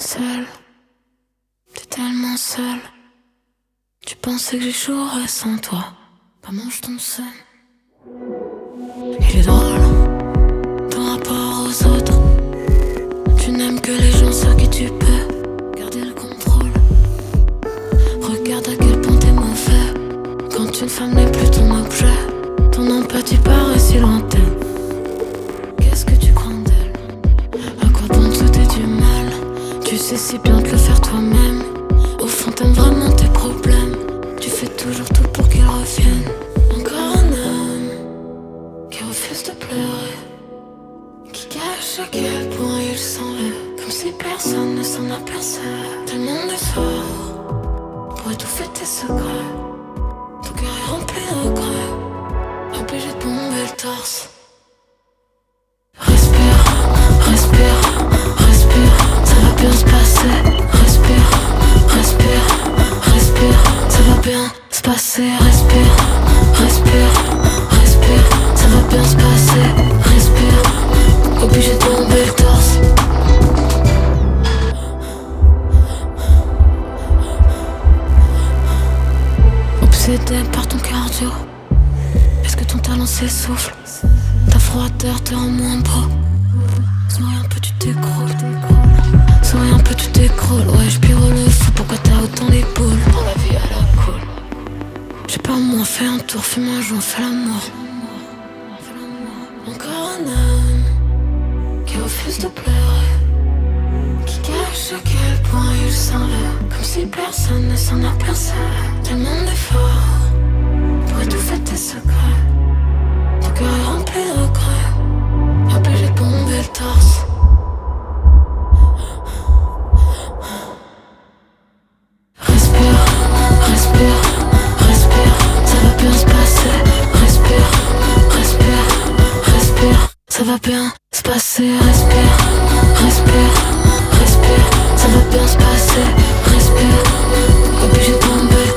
Seul, t'es tellement seul. Tu pensais que j'échouerais sans toi. Pas mange ton seum. Il est drôle, ton rapport aux autres. Tu n'aimes que les gens sur qui tu peux garder le contrôle. Regarde à quel point t'es mauvais. Quand une femme n'est plus ton objet, ton empathie paraît si lointaine. Qu'est-ce que tu crains d'elle? À quoi bon te souhaiter du mal? Tu sais si bien te le faire toi-même. Au fond t'aimes vraiment tes problèmes. Tu fais toujours tout pour qu'ils reviennent. Encore un homme qui refuse de pleurer, qui cache à quel point il s'en veut, comme si personne ne s'en apercevait. Tellement d'efforts pour étouffer tes secrets. Ton cœur est rempli de regrets, obligé de bomber le torse. Respire, respire, respire, ça va bien se passer. Respire, respire, respire, ça va bien se passer. Respire, respire, respire, ça va bien se passer. Respire, obligé de bomber le torse. Obsédé par ton cardio, est-ce que ton talent s'essouffle? Ta froideur te rend moins beau. Souris un peu, tu t'écroules. Souris un peu, tu t'écroules. Ouais, je pire le fou, pourquoi t'as autant d'épaules? Dans la vie à la cool. J'ai pas moins fait un tour, fume un joint, fais l'amour. Encore un homme qui refuse de pleurer, qui cache à quel point il s'en veut, comme si personne ne s'en apercevait. Tellement d'efforts pour étouffer tes secrets. Ton cœur est rempli de regrets, obligé de bomber le torse. Respire, respire, respire, ça va bien se passer. Respire, respire, respire, ça va bien se passer. Respire, respire, respire, ça va bien se passer. Respire, obligé de bomber